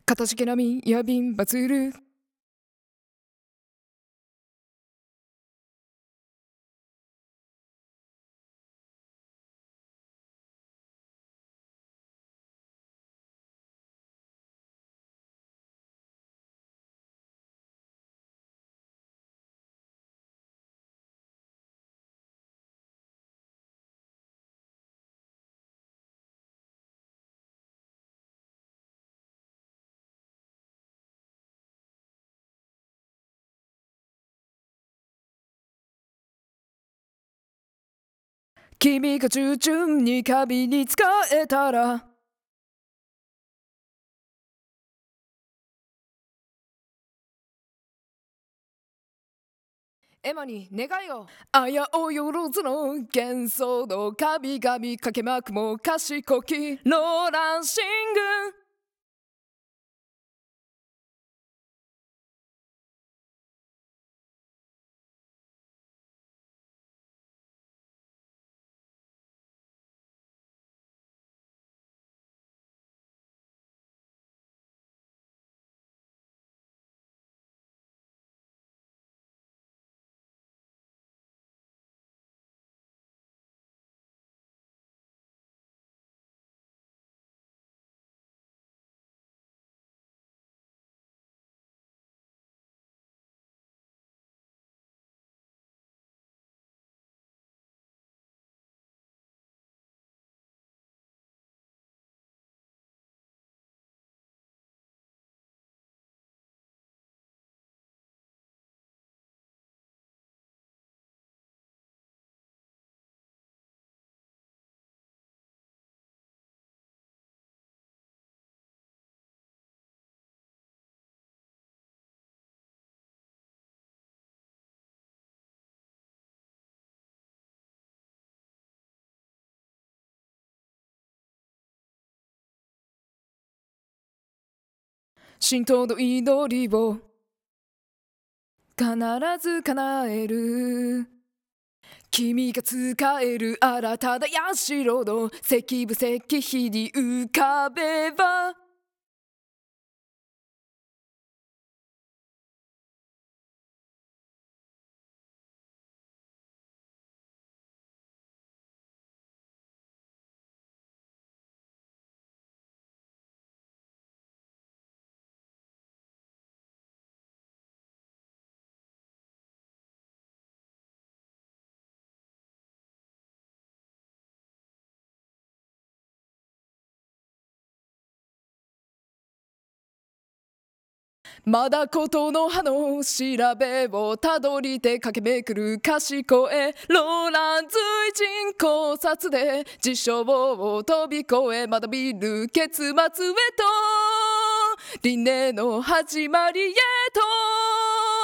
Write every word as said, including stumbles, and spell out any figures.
かたじけなみやびんばつる君が従順に神に仕えたらエマに願いをあやおよろずの幻想の神々かけまくも賢きローランシング神道の祈りを必ず叶える君が使える新たな社の石部石碑に浮かべばまだことの葉の調べをたどりて駆けめくる賢いローラン随人考察で事象を飛び越えまだ見る結末へと輪廻の始まりへと